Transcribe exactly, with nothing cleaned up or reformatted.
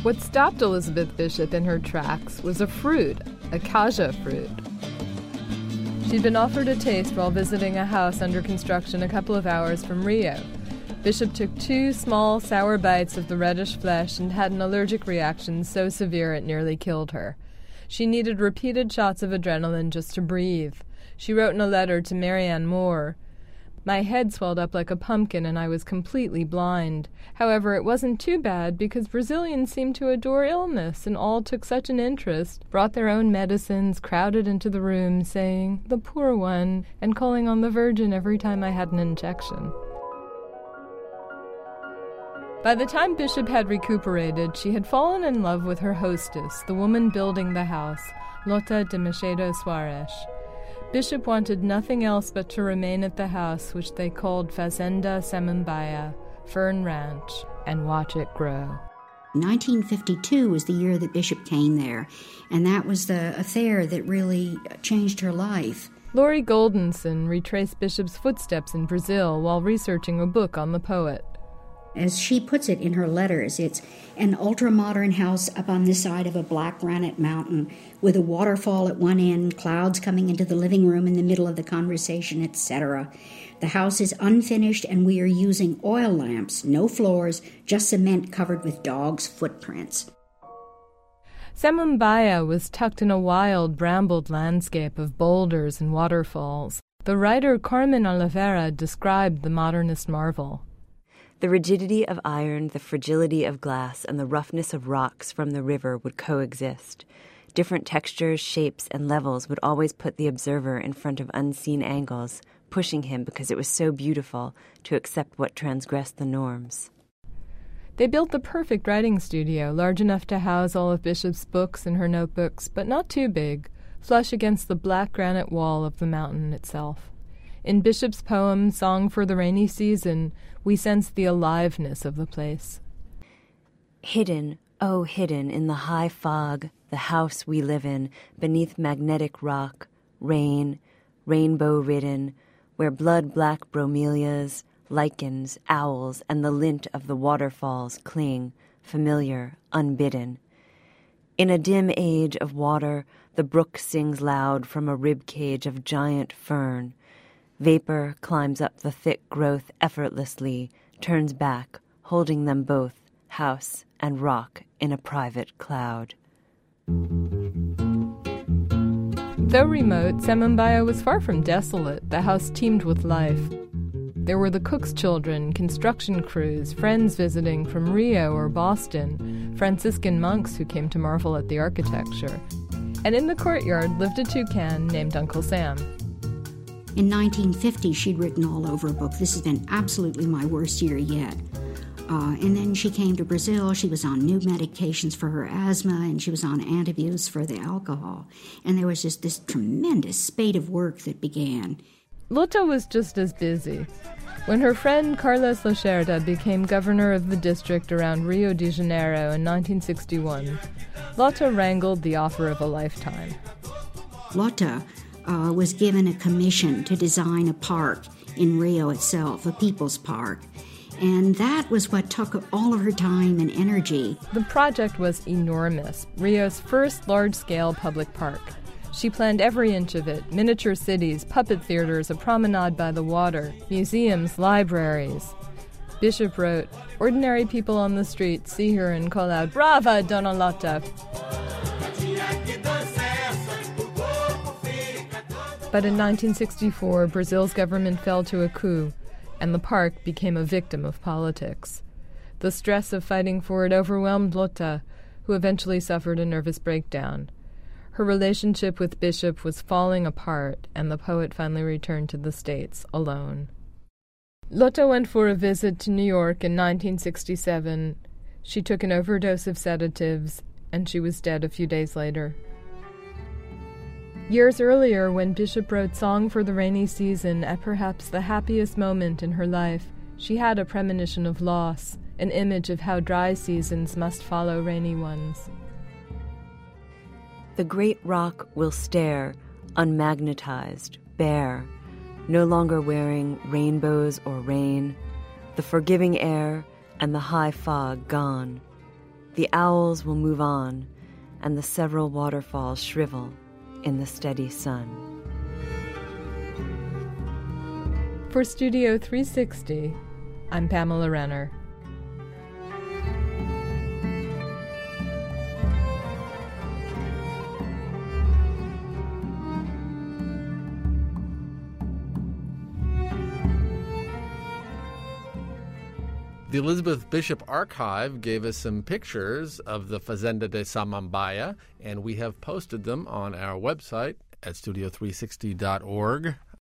What stopped Elizabeth Bishop in her tracks was a fruit, a kaja fruit. She'd been offered a taste while visiting a house under construction a couple of hours from Rio. Bishop took two small, sour bites of the reddish flesh and had an allergic reaction so severe it nearly killed her. She needed repeated shots of adrenaline just to breathe. She wrote in a letter to Marianne Moore, "My head swelled up like a pumpkin and I was completely blind. However, it wasn't too bad because Brazilians seemed to adore illness and all took such an interest, brought their own medicines, crowded into the room, saying, 'The poor one,' and calling on the Virgin every time I had an injection." By the time Bishop had recuperated, she had fallen in love with her hostess, the woman building the house, Lota de Macedo Soares. Bishop wanted nothing else but to remain at the house, which they called Fazenda Samambaia, Fern Ranch, and watch it grow. nineteen fifty-two was the year that Bishop came there, and that was the affair that really changed her life. Laurie Goldenson retraced Bishop's footsteps in Brazil while researching a book on the poet. As she puts it in her letters, it's an ultra-modern house up on the side of a black granite mountain with a waterfall at one end, clouds coming into the living room in the middle of the conversation, et cetera. The house is unfinished and we are using oil lamps, no floors, just cement covered with dogs' footprints. Samambaia was tucked in a wild, brambled landscape of boulders and waterfalls. The writer Carmen Oliveira described the modernist marvel. The rigidity of iron, the fragility of glass, and the roughness of rocks from the river would coexist. Different textures, shapes, and levels would always put the observer in front of unseen angles, pushing him because it was so beautiful to accept what transgressed the norms. They built the perfect writing studio, large enough to house all of Bishop's books and her notebooks, but not too big, flush against the black granite wall of the mountain itself. In Bishop's poem, Song for the Rainy Season, we sense the aliveness of the place. Hidden, oh hidden, in the high fog, the house we live in, beneath magnetic rock, rain, rainbow-ridden, where blood-black bromelias, lichens, owls, and the lint of the waterfalls cling, familiar, unbidden. In a dim age of water, the brook sings loud from a ribcage of giant fern. Vapor climbs up the thick growth effortlessly, turns back, holding them both, house and rock, in a private cloud. Though remote, Samambaia was far from desolate. The house teemed with life. There were the cook's children, construction crews, friends visiting from Rio or Boston, Franciscan monks who came to marvel at the architecture. And in the courtyard lived a toucan named Uncle Sam. In nineteen fifty, she'd written all over a book. This has been absolutely my worst year yet. Uh, and then she came to Brazil. She was on new medications for her asthma, and she was on antabuse for the alcohol. And there was just this tremendous spate of work that began. Lota was just as busy. When her friend Carlos Lacerda became governor of the district around Rio de Janeiro in nineteen sixty-one, Lota wrangled the offer of a lifetime. Lota uh, was given a commission to design a park in Rio itself, a people's park. And that was what took all of her time and energy. The project was enormous, Rio's first large-scale public park. She planned every inch of it, miniature cities, puppet theaters, a promenade by the water, museums, libraries. Bishop wrote, "Ordinary people on the street see her and call out, 'Brava, Dona Lota!'" But in nineteen sixty-four, Brazil's government fell to a coup, and the park became a victim of politics. The stress of fighting for it overwhelmed Lota, who eventually suffered a nervous breakdown. Her relationship with Bishop was falling apart, and the poet finally returned to the States alone. Lota went for a visit to New York in nineteen sixty-seven. She took an overdose of sedatives, and she was dead a few days later. Years earlier, when Bishop wrote Song for the Rainy Season at perhaps the happiest moment in her life, she had a premonition of loss, an image of how dry seasons must follow rainy ones. The great rock will stare, unmagnetized, bare, no longer wearing rainbows or rain, the forgiving air and the high fog gone. The owls will move on, and the several waterfalls shrivel in the steady sun. For Studio three sixty, I'm Pamela Renner. The Elizabeth Bishop Archive gave us some pictures of the Fazenda de Samambaia, and we have posted them on our website at studio three sixty dot org.